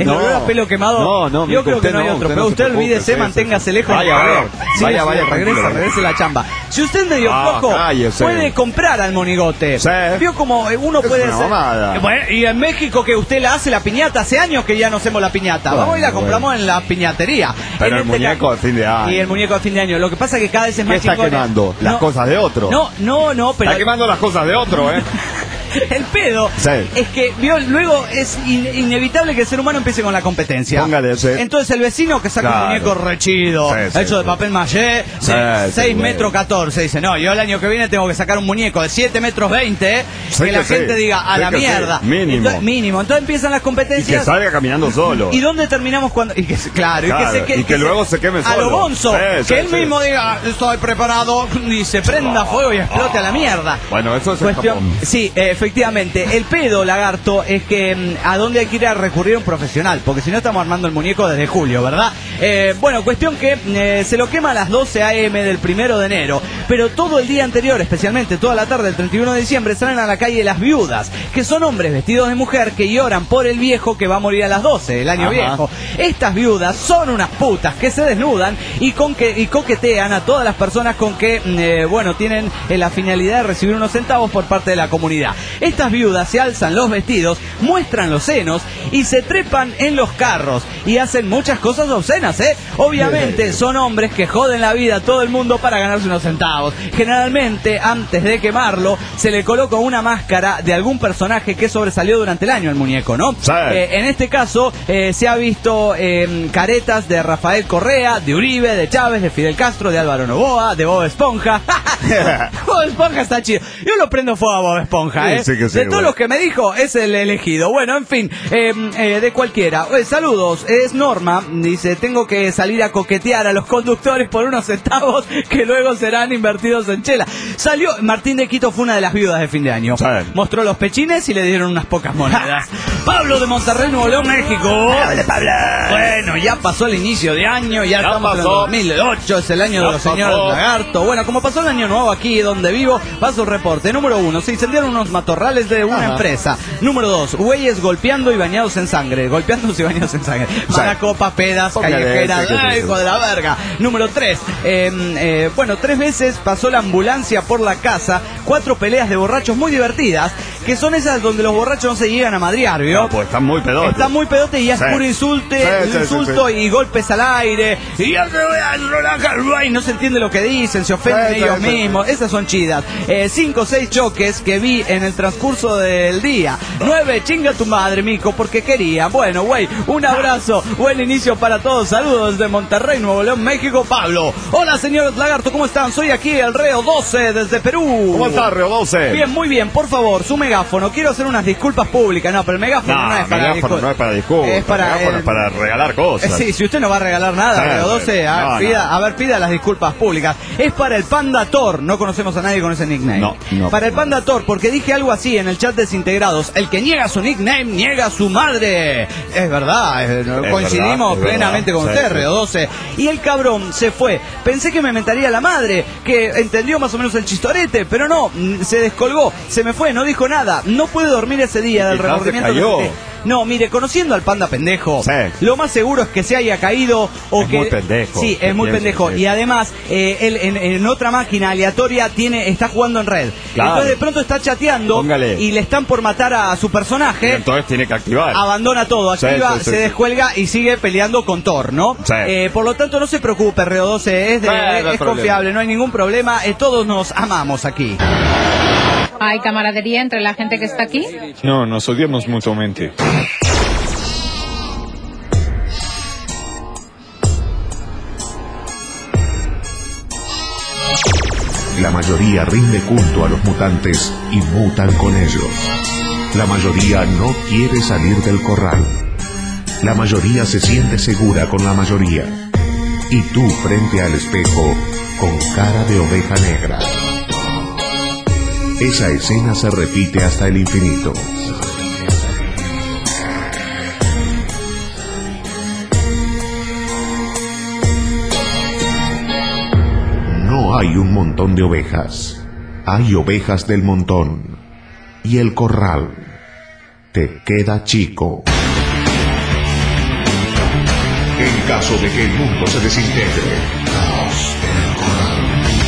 a pelo quemado. Yo creo que no hay otro, pero usted olvídese, manténgase lejos. Vaya, regrese la chamba. Si usted es medio flojo, puede comprar al monigote. Vio como uno puede hacer. Bueno, y en México que usted la hace la piñata, hace años que ya no hacemos la piñata. Vamos y la compramos en la piñatería. Pero el muñeco de fin de año. Y el muñeco de fin de año. Lo que pasa es que cada vez es más chingón. ¿Qué está quemando? Las cosas de otro. No, pero. Está quemando las cosas de otro, El pedo es que luego es inevitable que el ser humano empiece con la competencia. Póngale, entonces el vecino que saca un muñeco re chido, hecho de papel maché, 6 metros 14, dice, no, yo el año que viene tengo que sacar un muñeco de 7 metros 20, que la gente diga, a la mierda. Mínimo. Entonces empiezan las competencias. Y que salga caminando solo. ¿Y dónde terminamos cuando? Y que luego se queme solo. A lo bonzo. Que él mismo diga, estoy preparado, y se prenda fuego y explote a la mierda. Bueno, eso es cuestión. Sí, efectivamente, el pedo, lagarto, es que a dónde hay que ir a recurrir a un profesional, porque si no estamos armando el muñeco desde julio, ¿verdad? Cuestión que se lo quema a las 12 a.m. del 1 de enero, pero todo el día anterior, especialmente toda la tarde del 31 de diciembre, salen a la calle las viudas, que son hombres vestidos de mujer que lloran por el viejo que va a morir a las 12, el año viejo. Estas viudas son unas putas que se desnudan y coquetean a todas las personas con que, tienen la finalidad de recibir unos centavos por parte de la comunidad. Estas viudas se alzan los vestidos, muestran los senos y se trepan en los carros y hacen muchas cosas obscenas, Obviamente son hombres que joden la vida a todo el mundo para ganarse unos centavos. Generalmente, antes de quemarlo, se le coloca una máscara de algún personaje que sobresalió durante el año al muñeco, ¿no? En este caso, se ha visto caretas de Rafael Correa, de Uribe, de Chávez, de Fidel Castro, de Álvaro Noboa, de Bob Esponja. Bob Esponja está chido. Yo lo prendo fuego a Bob Esponja, de todos los que me dijo, es el elegido. Bueno, en fin, de cualquiera. Saludos, es Norma, dice, tengo que salir a coquetear a los conductores por unos centavos que luego serán invertidos en chela. Salió, Martín de Quito fue una de las viudas de fin de año. Mostró los pechines y le dieron unas pocas monedas. Pablo de Monterrey, Nuevo León, México. Pablo. Bueno, ya pasó el inicio de año, ya estamos en el 2008, es el año de los señores lagarto. Bueno, como pasó el año nuevo aquí donde vivo, paso el reporte. Número 1, se incendiaron unos matorrales de una empresa. Número 2, güeyes golpeando y bañados en sangre. Golpeándose y bañados en sangre. Manacopa, pedas, callejeras, hijo de la verga. Número 3, 3 veces pasó la ambulancia por la casa, 4 peleas de borrachos muy divertidas, que son esas donde los borrachos no se llegan a madrear, ¿vio? No, pues están muy pedotes. Están muy pedotes y ya es puro insulto y golpes al aire. Y ya te voy a relajar, y no se entiende lo que dicen, se ofenden ellos mismos. Esas son chidas. 5 o 6 choques que vi en el transcurso del día. 9, chinga tu madre, Mico, porque quería. Bueno, güey, un abrazo, buen inicio para todos. Saludos desde Monterrey, Nuevo León, México, Pablo. Hola, señores lagarto, ¿cómo están? Soy aquí el Reo 12 desde Perú. ¿Cómo estás, Reo 12? Bien, muy bien, por favor, su megáfono. Quiero hacer unas disculpas públicas. No, pero el megáfono no es para disculpas. No es para disculpas. Es para regalar cosas. Sí, si usted no va a regalar nada, Reo 12, pida las disculpas públicas. Es para el Panda Thor. No conocemos a nadie con ese nickname. No. Para el Panda Thor, porque dije algo así en el chat desintegrados. El que niega su nickname, niega a su madre. Es verdad, coincidimos plenamente con usted, Reo 12. Y el cabrón se fue. Pensé que me mentaría la madre, que entendió más o menos el chistorete, pero no, se descolgó, se me fue, no dijo nada. nada, no puede dormir ese día del remordimiento. No, mire, conociendo al panda pendejo, lo más seguro es que se haya caído o que... Es muy pendejo. Sí, es muy pendejo. Y además, él en otra máquina aleatoria está jugando en red. Claro. Entonces de pronto está chateando y le están por matar a su personaje. Y entonces tiene que activar. Abandona todo, activa, se descuelga y sigue peleando con Thor, ¿no? Por lo tanto, no se preocupe, Reo 12, es confiable, no hay ningún problema. Todos nos amamos aquí. ¿Hay camaradería entre la gente que está aquí? No, nos odiamos mutuamente. La mayoría rinde culto a los mutantes y mutan con ellos. La mayoría no quiere salir del corral. La mayoría se siente segura con la mayoría. Y tú frente al espejo con cara de oveja negra. Esa escena se repite hasta el infinito. No hay un montón de ovejas. Hay ovejas del montón. Y el corral te queda chico. En caso de que el mundo se desintegre, caos en el corral.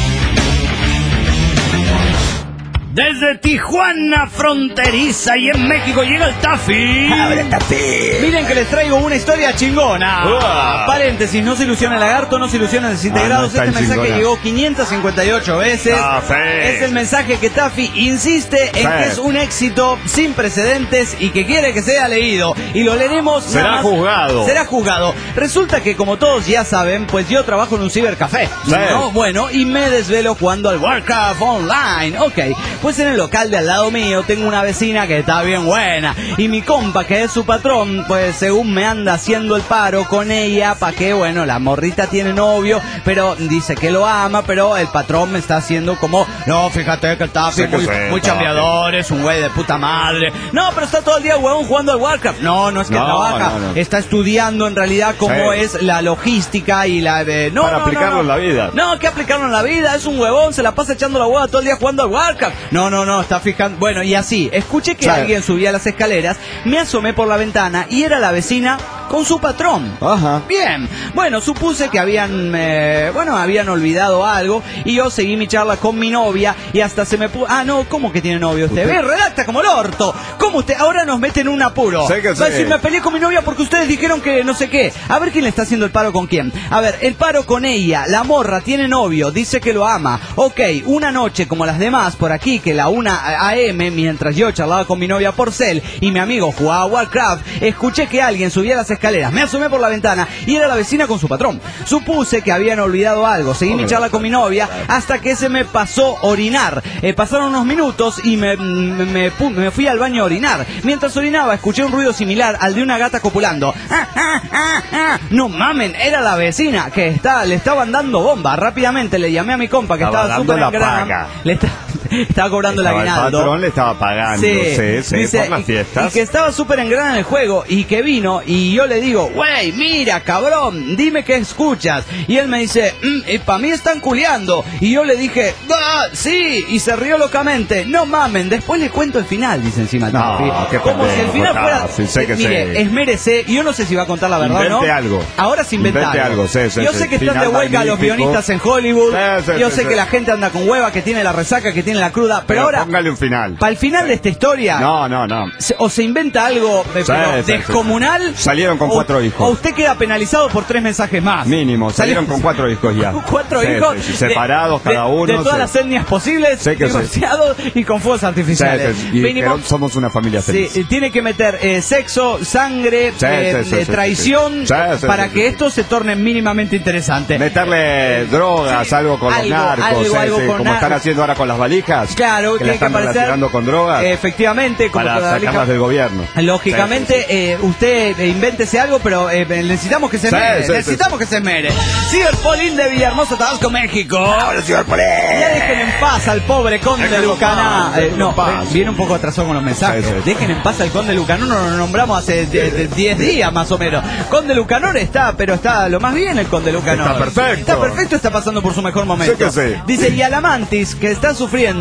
Desde Tijuana fronteriza y en México llega el Taffy. ¡Abre, Taffy! Miren que les traigo una historia chingona. Paréntesis, no se ilusiona el lagarto, no se ilusionan desintegrados. Este mensaje llegó 558 veces. Es el mensaje que Taffy insiste en que es un éxito sin precedentes y que quiere que sea leído. Y lo leeremos. Será juzgado. Será juzgado. Resulta que, como todos ya saben, pues yo trabajo en un cibercafé, ¿no? Bueno, y me desvelo jugando al Warcraft Online. Ok. Pues en el local de al lado mío tengo una vecina que está bien buena. Y mi compa, que es su patrón, pues según me anda haciendo el paro con ella, pa' que, bueno, la morrita tiene novio, pero dice que lo ama, pero el patrón me está haciendo como, no, fíjate que está muy chambeador, es un güey de puta madre. No, pero está todo el día, huevón, jugando al Warcraft. No es que trabaja, está estudiando en realidad cómo es la logística y la... para aplicarlo en la vida. No, que aplicarlo en la vida, es un huevón, se la pasa echando la hueva todo el día jugando al Warcraft. No, está fijando. Bueno, y así, escuché que alguien subía las escaleras, me asomé por la ventana y era la vecina con su patrón. Ajá. Bien. Bueno, supuse que habían olvidado algo y yo seguí mi charla con mi novia y hasta se me puso... Ah, no, ¿cómo que tiene novio usted? Ve, redacta como el orto. ¿Cómo usted? Ahora nos mete en un apuro. Sé que va a decir, me peleé con mi novia porque ustedes dijeron que no sé qué. A ver quién le está haciendo el paro con quién. A ver, el paro con ella. La morra tiene novio, dice que lo ama. Ok, una noche como las demás por aquí, que la 1 a.m., mientras yo charlaba con mi novia por cel y mi amigo jugaba a Warcraft, escuché que alguien subía las escaleras. Me asomé por la ventana y era la vecina con su patrón. Supuse que habían olvidado algo. Seguí mi charla con mi novia hasta que se me pasó orinar. Pasaron unos minutos y me fui al baño a orinar. Mientras orinaba escuché un ruido similar al de una gata copulando. No mamen, era la vecina que le estaban dando bomba. Rápidamente le llamé a mi compa que estaba súper en grana. Estaba cobrando el aguinaldo. El patrón le estaba pagando, dice, por las fiestas. Y que estaba súper en grana en el juego y que vino y yo le digo, güey, mira, cabrón, dime qué escuchas. Y él me dice, para mí están culeando. Y yo le dije, sí, y se rió locamente. No mamen, después le cuento el final, dice encima. Como si el final fuera... Mire, esmerece, y yo no sé si va a contar la verdad o no. Algo. Ahora se inventa algo. Yo sé que están de huelga los guionistas en Hollywood. Yo sé que la gente anda con hueva, que tiene la resaca, que tiene la cruda, pero ahora póngale un final. Para el final de esta historia, no. O se inventa algo descomunal. Salieron con 4 hijos. O usted queda penalizado por 3 mensajes más. Mínimo, salieron con 4 hijos ya. 4 hijos separados cada uno. De todas las etnias posibles, divorciados y con fuegos artificiales. Mínimo, somos una familia feliz. Tiene que meter sexo, sangre, traición, para que esto se torne mínimamente interesante. Meterle drogas, algo con los narcos, como están haciendo ahora con las valijas. Claro, que la están relacionando con drogas. Efectivamente, como para sacarlas del gobierno. Lógicamente, usted invéntese algo, pero necesitamos que se mere. Necesitamos que se mere. Ciberpolín de Villahermosa, Tabasco, México. Ahora Ciberpolín. Ya dejen en paz al pobre conde de Lucaná. Viene un poco atrasado con los mensajes. Dejen en paz al conde Lucanor, nos lo nombramos hace 10 días más o menos. Conde Lucanor está lo más bien el conde Lucanor. Está perfecto. Está perfecto, está pasando por su mejor momento. Dice, y a la mantis que está sufriendo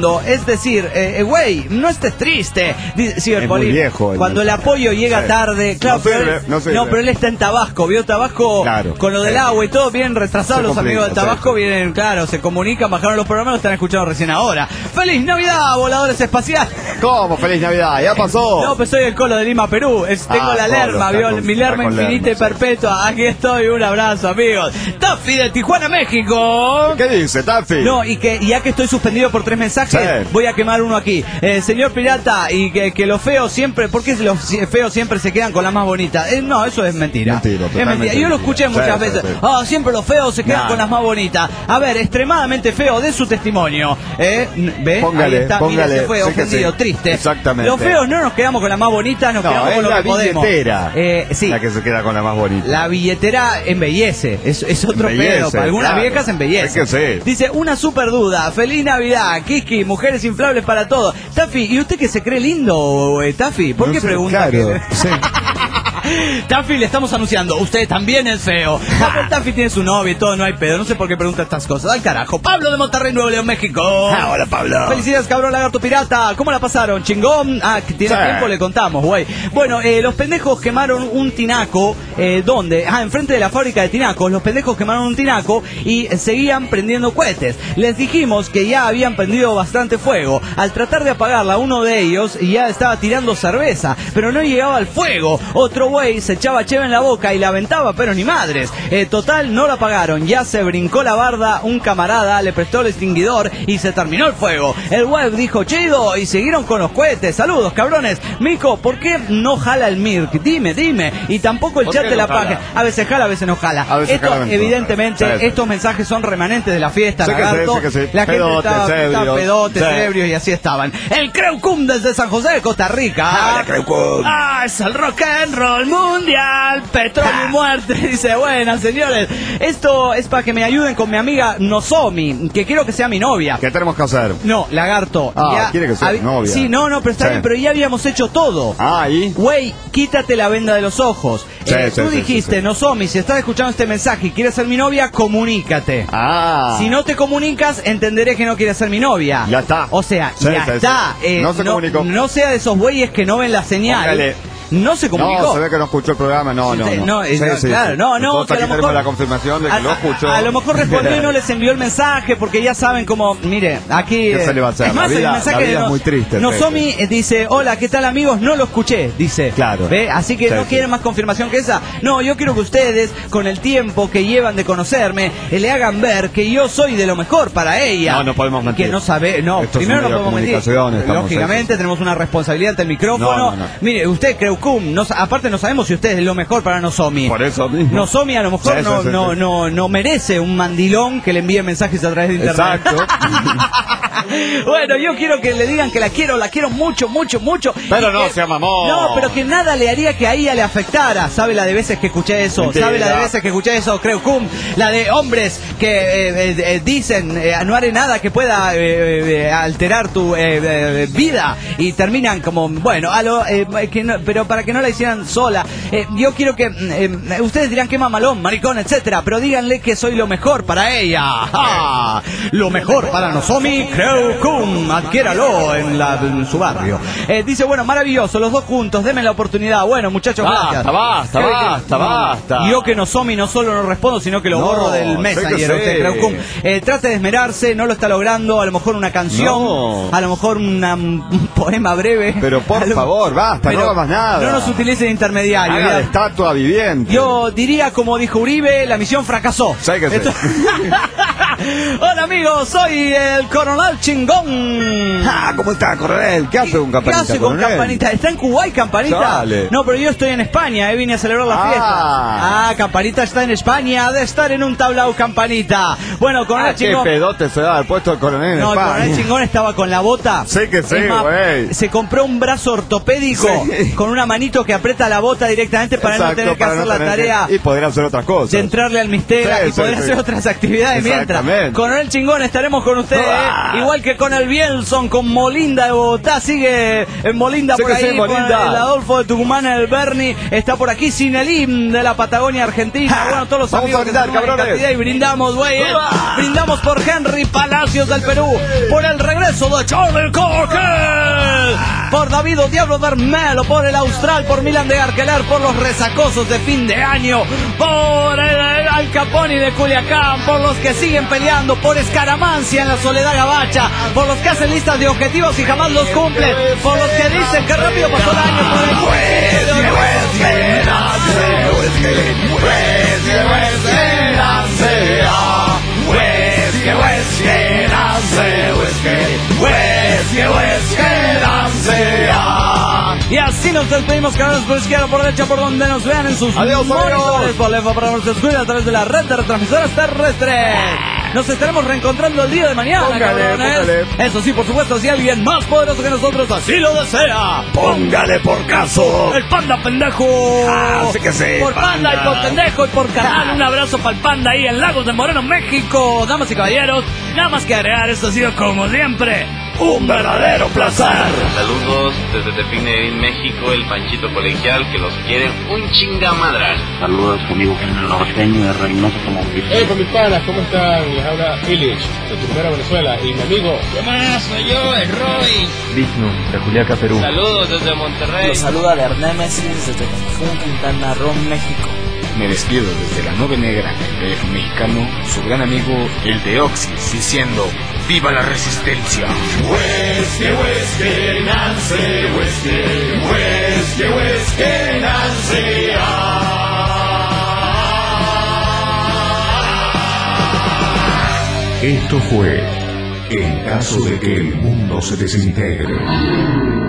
mundo. Es decir, güey, no estés triste. Sí, el Poli, viejo, cuando el apoyo llega tarde, claro, no, pero él está en Tabasco, vio Tabasco, claro, con lo del agua y todo, bien retrasado. Los amigos de Tabasco vienen, claro, se comunican, bajaron los programas, lo están escuchando recién ahora. ¡Feliz Navidad, voladores espaciales! ¿Cómo? ¡Feliz Navidad! ¡Ya pasó! No, pues soy el Colo de Lima, Perú. Tengo la Lerma, vio, mi Lerma infinita y perpetua. Aquí estoy, un abrazo, amigos. Taffy de Tijuana, México. ¿Qué dice, Taffy? No, y que ya que estoy suspendido por 3 mensajes, voy a quemar uno aquí. Señor Pirata, y que los feos siempre, ¿por qué los feos siempre se quedan con la más bonita? No, eso es mentira. Es mentira. Yo lo escuché muchas veces. Siempre los feos se quedan con las más bonitas. A ver, extremadamente feo, de su testimonio. ¿Ve? Póngale, ahí está, póngale. Mira, se fue ofendido, triste. Exactamente. Los feos no nos quedamos con la más bonita, nos quedamos con lo que podemos. Sí. La que se queda con la más bonita. La billetera embellece, es otro pedo. Para algunas viejas embellece. Dice, una super duda. Feliz Navidad, Kiki, mujeres inflables para todo. Taffy, ¿y usted que se cree lindo, Taffy? ¿Por qué pregunta? Claro, sí. Taffy, le estamos anunciando, usted también es feo. Taffy tiene su novia y todo, no hay pedo. No sé por qué pregunta estas cosas. Al carajo. Pablo de Monterrey, Nuevo León, México. Hola, Pablo. Felicidades, cabrón, lagarto pirata. ¿Cómo la pasaron? ¿Chingón? Que tiene tiempo, le contamos, güey. Bueno, los pendejos quemaron un tinaco. ¿Dónde? Enfrente de la fábrica de tinacos. Los pendejos quemaron un tinaco y seguían prendiendo cohetes. Les dijimos que ya habían prendido bastante fuego. Al tratar de apagarla, uno de ellos ya estaba tirando cerveza, pero no llegaba al fuego. Otro güey se echaba cheve en la boca y la aventaba, pero ni madres. Total, no la apagaron. Ya se brincó la barda, un camarada le prestó el extinguidor y se terminó el fuego. El web dijo chido y siguieron con los cohetes. Saludos, cabrones. Mico, ¿por qué no jala el Mirk? Dime. Y tampoco el chat de la página. A veces jala, a veces no jala. Evidentemente, estos mensajes son remanentes de la fiesta, lagarto. La gente estaba pedotes, ebrios y así estaban. El Creucum desde San José de Costa Rica. Es el rock and roll mundial. Petróleo y muerte. Dice, buenas, señores. Esto es para que me ayuden con mi amiga Nozomi, que quiero que sea mi novia. ¿Qué tenemos que hacer? No, lagarto. Quiere que sea novia. Sí, no, pero está bien, pero ya habíamos hecho todo. ¿Y? Güey, quítate la venda de los ojos. Tú dijiste, Nozomi, si estás escuchando este mensaje y quieres ser mi novia, comunícate. Si no te comunicas, entenderé que no quieres ser mi novia. Ya está. O sea, ya está. No se comunicó. No sea de esos güeyes que no ven la señal. Póngale. No se comunicó. No, se ve que no escuchó el programa. No. Claro, no. Que a lo mejor la confirmación de que lo escuchó. A lo mejor respondió y no les envió el mensaje porque ya saben cómo. Mire, aquí. ¿Qué se le va a hacer? Es más, el mensaje es muy triste. Nozomi dice: hola, ¿qué tal, amigos? No lo escuché. Dice. Claro. ¿Ve? Así que no quieren más confirmación que esa. No, yo quiero que ustedes, con el tiempo que llevan de conocerme, le hagan ver que yo soy de lo mejor para ella. No podemos mentir. Que no sabe. No, primero no podemos mentir. Lógicamente, tenemos una responsabilidad ante el micrófono. Mire, usted, Creucum, aparte no sabemos si usted es lo mejor para Nozomi. Por eso mismo. Nozomi a lo mejor no merece un mandilón que le envíe mensajes a través de internet. Exacto. Bueno, yo quiero que le digan que la quiero mucho. Pero no sea mamón. No, pero que nada le haría que a ella le afectara. ¿Sabe la de veces que escuché eso? Mentira. ¿Sabe la de veces que escuché eso, Creucum? La de hombres que dicen no haré nada que pueda alterar tu vida y terminan como, bueno, pero para que no la hicieran sola. Yo quiero que ustedes dirán que mamalón, maricón, etcétera, pero díganle que soy lo mejor para ella. Lo mejor para Nozomi, Creucum, adquiéralo en su barrio. Dice, bueno, maravilloso, los dos juntos, denme la oportunidad. Bueno, muchachos, gracias. Basta. Yo que Nozomi no solo no respondo, sino que lo borro del Messenger. Creucum, trate de esmerarse, no lo está logrando. A lo mejor una canción, a lo mejor un poema breve. Pero por favor, basta, no hagas nada. No nos utilicen intermediarios. Haga de estatua viviente. Yo diría, como dijo Uribe, la misión fracasó. Hola, amigos, soy el Coronel Chingón. ¿Cómo está, Coronel? ¿Qué hace con Campanita? ¿Qué hace con Campanita? ¿Está en Kuwait, Campanita? Dale. No, pero yo estoy en España, vine a celebrar la fiesta. Campanita está en España, ha de estar en un tablao, Campanita. Bueno, Coronel Chingón. ¿Qué pedote se da el puesto del Coronel en No, España? el Coronel Chingón estaba con la bota. Sí, güey. Se compró un brazo ortopédico con una manito que aprieta la bota directamente para no tener que hacer la tarea. Y poder hacer otras cosas. De entrarle al misterio y poder hacer otras actividades mientras. Amén. Coronel Chingón, estaremos con usted, igual que con el Bielson, con Molinda de Bogotá, sigue en Molinda por ahí, con el Adolfo de Tucumán, el Bernie, está por aquí Sinelim de la Patagonia Argentina, bueno, todos los amigos que están en cantidad y brindamos, güey, brindamos por Henry Palacios del Perú, por el regreso de Charlie Coquel, por David Diablo Bermelo, por el Austral, por Milan de Arqueler, por los resacosos de fin de año, por el Al Capone de Culiacán, por los que siguen peleando, por Escaramancia en la Soledad Gabacha, por los que hacen listas de objetivos y jamás los cumplen, por los que dicen que rápido pasó el año, por el y así nos despedimos, canales por izquierda, por derecha, por donde nos vean en sus monitores, por Lefa para nuestros escuela a través de la red de retransmisoras terrestres. Nos estaremos reencontrando el día de mañana, póngale. Eso sí, por supuesto, si alguien más poderoso que nosotros así lo desea, póngale por caso. El Panda pendejo. Así que sí. Por Panda y por pendejo y por canal. Un abrazo para el Panda ahí en Lagos de Moreno, México. Damas y caballeros, nada más que agregar, esto ha sido como siempre un verdadero placer. Saludos desde Tepine, México, el Panchito Colegial, que los quiere un chingamadral. Saludos conmigo, el norteño de Reynosa Tamaulipas. Con mis panas, ¿cómo están? Les habla Illich, de Tucumán, Venezuela, y mi amigo. ¿Qué más? Soy yo, el Roy. Vigno, de Juliaca, Perú. Saludos desde Monterrey. Los saluda de Némesis, desde Cancún, Quintana Roo, México. Me despido desde la Nube Negra, el DF mexicano, su gran amigo, el de Oxys, diciendo: ¡viva la resistencia! Whisky, whisky, Nancy, whisky, whisky, whisky, Nancy. Esto fue En caso de que el mundo se desintegre.